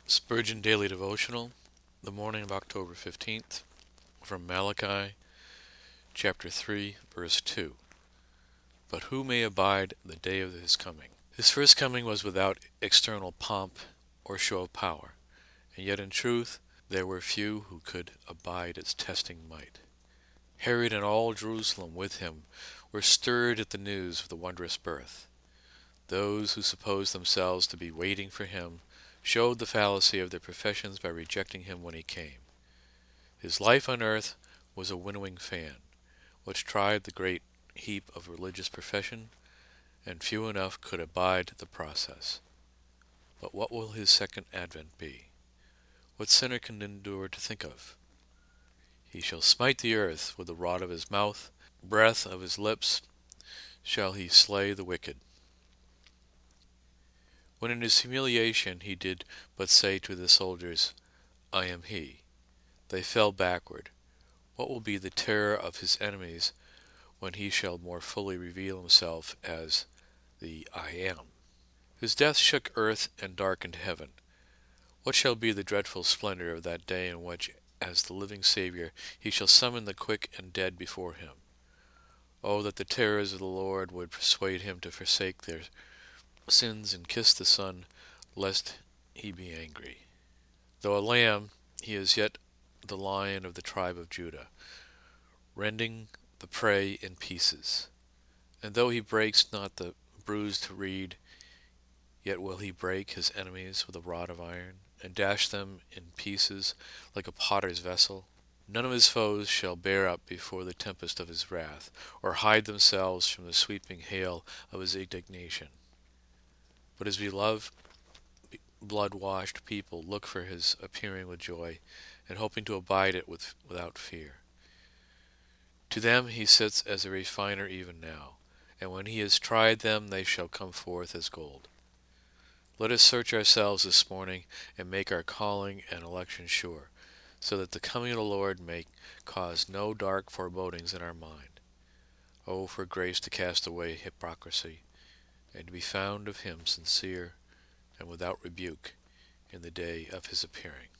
Spurgeon Daily Devotional, the morning of October 15th, from Malachi, chapter 3, verse 2. But who may abide the day of his coming? His first coming was without external pomp or show of power, and yet in truth there were few who could abide its testing might. Herod and all Jerusalem with him were stirred at the news of the wondrous birth. Those who supposed themselves to be waiting for him showed the fallacy of their professions by rejecting him when he came. His life on earth was a winnowing fan, which tried the great heap of religious profession, and few enough could abide the process. But what will his second advent be? What sinner can endure to think of? He shall smite the earth with the rod of his mouth, breath of his lips shall he slay the wicked. When in his humiliation he did but say to the soldiers, I am he, they fell backward. What will be the terror of his enemies when he shall more fully reveal himself as the I am? His death shook earth and darkened heaven. What shall be the dreadful splendor of that day in which, as the living Savior, he shall summon the quick and dead before him? Oh, that the terrors of the Lord would persuade him to forsake their sins and kiss the Son, lest he be angry. Though a lamb, he is yet the Lion of the tribe of Judah, rending the prey in pieces. And though he breaks not the bruised reed, yet will he break his enemies with a rod of iron, and dash them in pieces like a potter's vessel. None of his foes shall bear up before the tempest of his wrath, or hide themselves from the sweeping hail of his indignation. But his beloved, blood-washed people look for his appearing with joy, and hoping to abide it without fear. To them he sits as a refiner even now, and when he has tried them they shall come forth as gold. Let us search ourselves this morning and make our calling and election sure, so that the coming of the Lord may cause no dark forebodings in our mind. Oh, for grace to cast away hypocrisy, and to be found of him sincere and without rebuke in the day of his appearing.